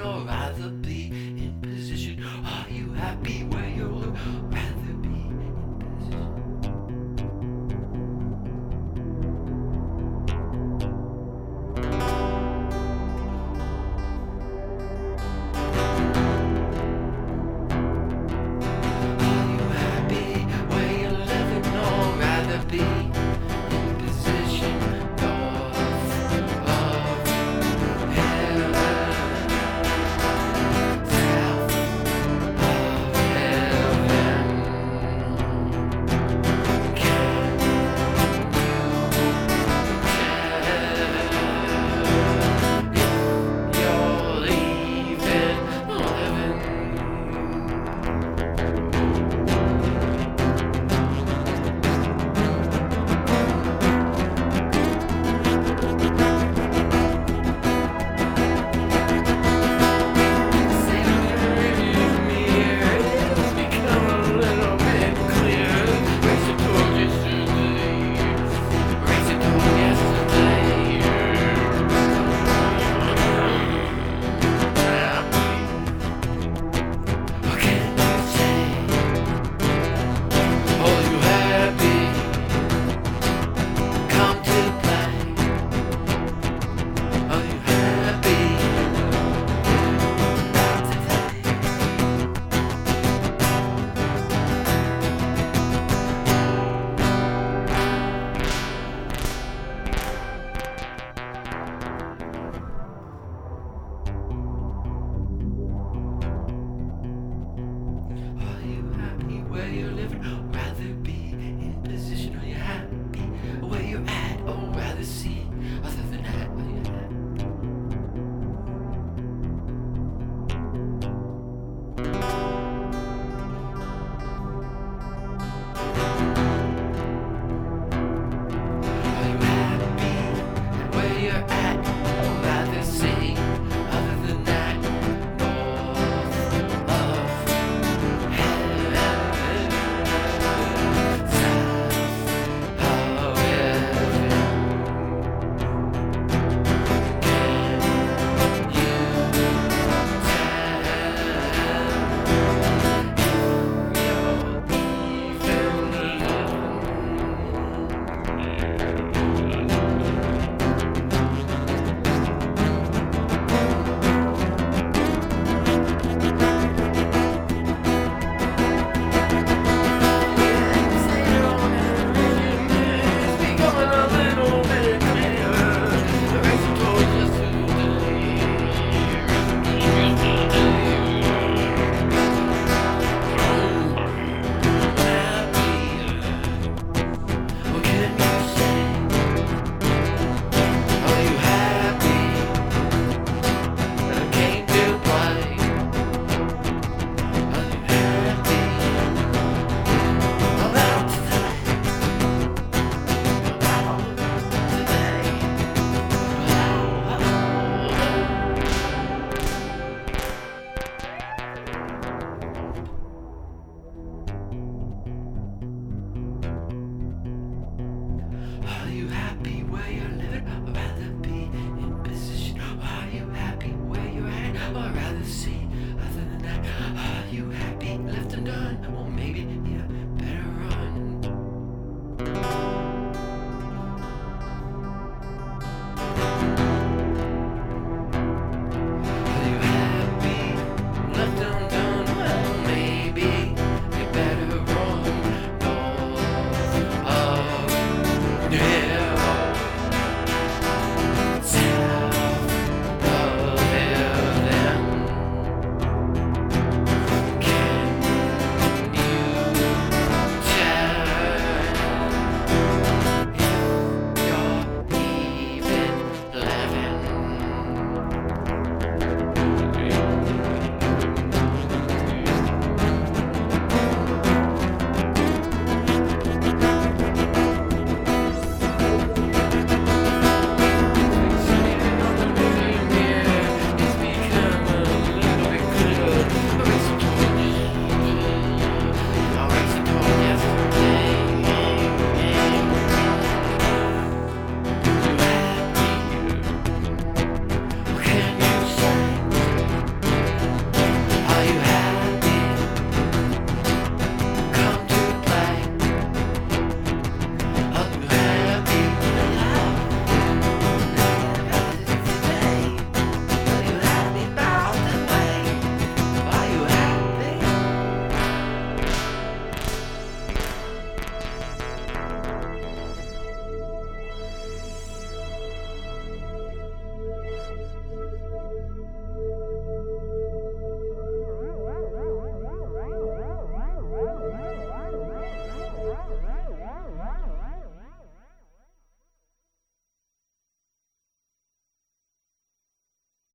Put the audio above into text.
or rather be in position? Are you happy where you're rather be in position? Are you happy where you're living or rather be in position of heaven, south of heaven? Can you tell if you're even living? Where you're living, or rather be in position? Are you happy where you're at, or rather see other than that? Are you happy where you're at, or rather see other than that? North of heaven, south of heaven. Can you Are you happy where you're living, or rather be in position? Are you happy where you're at, or rather see other than that? Are you happy left undone, or maybe